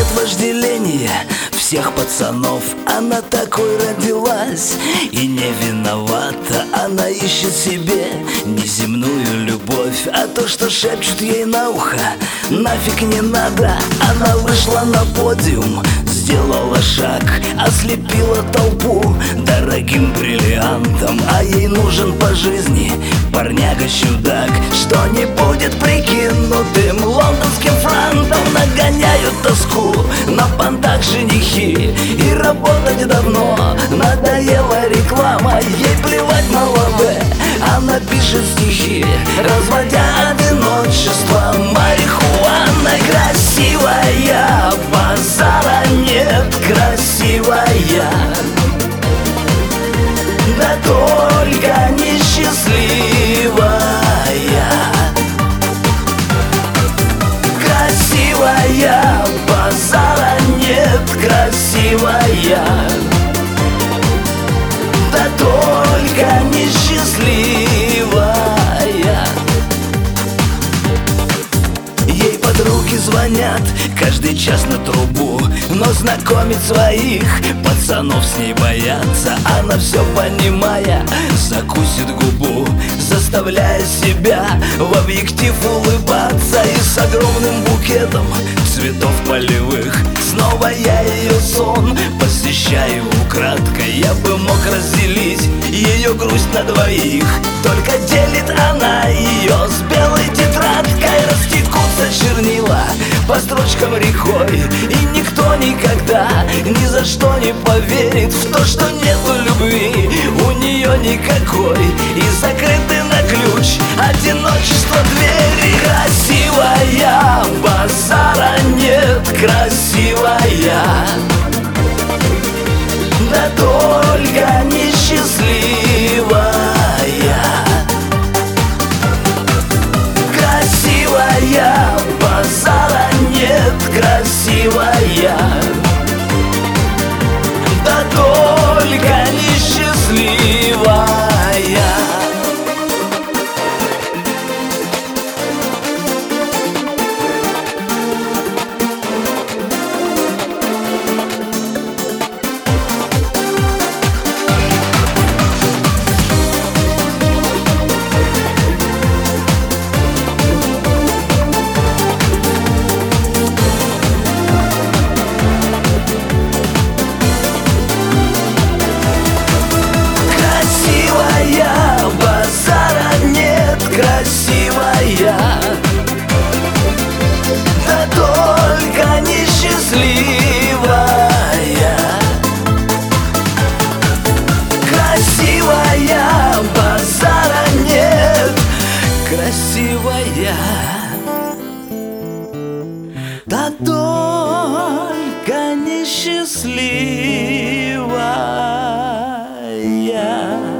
нет вожделения всех пацанов. Она такой родилась и не виновата. Она ищет себе неземную любовь, а то, что шепчут ей на ухо, нафиг не надо. Она вышла на подиум, сделала шаг, ослепила толпу дорогим бриллиантом. А ей нужен по жизни парняга-чудак, что не будет прикинутым лондонским франтом. Нагоняют тоску на понтах женихи, и работать давно надоела реклама. Ей плевать на лаве, она пишет стихи, разводя одиночество марихуаной. Красивая, базара нет, красивая, да только несчастливая. Красивая, базара нет, красивая, да только несчастливая. Ей подруги звонят каждый час на трубу, но знакомить своих пацанов с ней боятся. Она все понимая, закусит губу, заставляя себя в объектив улыбаться. И с огромным букетом цветов полевых снова я ее сон посещаю украдкой. Я бы мог разделить ее грусть на двоих, только делит она ее с белой тетрадкой. Растекутся чернила по строчкам рекой, и никто никогда ни за что не поверит в то, что нету любви у нее никакой, и закрыты на ключ одиночество двери. Красивая, базара нет, красивая, да только несчастливая. Красивая, базара нет, красивая, да только несчастливая. Красивая, да только несчастливая. Красивая, базара нет, красивая, да только несчастливая.